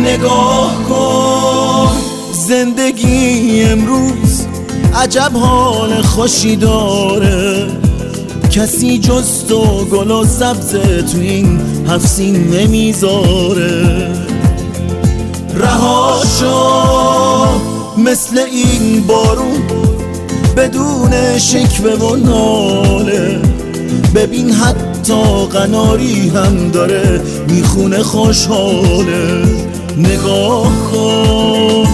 نگاه کن زندگی امروز عجب حال خوشی داره، کسی جز تو گل و سبز تو این هفسین نمیذاره. رها شو مثل این بارون بدون شکوه و ناله، ببین حتی قناری هم داره میخونه خوشحاله. نگاه کن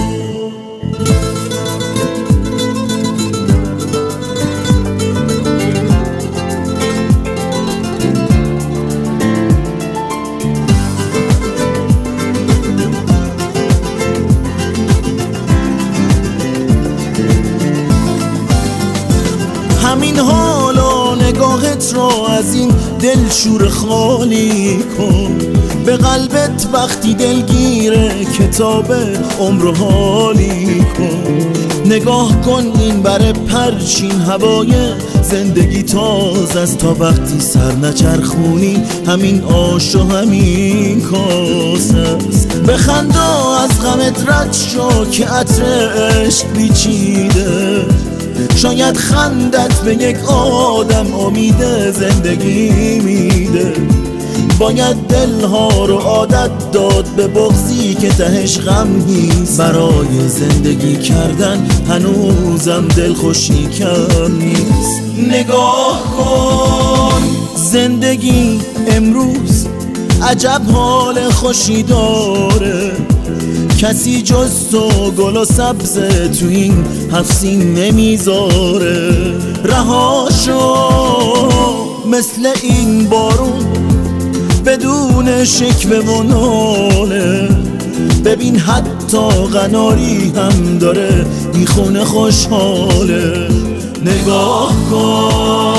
همین حالا نگاهت رو از این دل شور خالی کن، به قلبت وقتی دلگیره کتاب عمر حالی کن. نگاه کن این بر پرچین هوای زندگی تازه است، تا وقتی سر نچرخونی همین آش و همین کاسه است. بخندا از غمت رد شو که عطر عشق پیچیده، شاید خندت به یک آدم امید زندگی میده. باید دلها رو عادت داد به بغضی که تهش غم نیست، برای زندگی کردن هنوزم دلخوشی کم نیست. نگاه کن زندگی امروز عجب حال خوشی داره، کسی جز تو گل و سبز تو این هفسین نمیذاره. رها شو مثل این بارون بدون شکوه و ناله، ببین حتی قناری هم داره میخونه خوشحاله. نگاه کن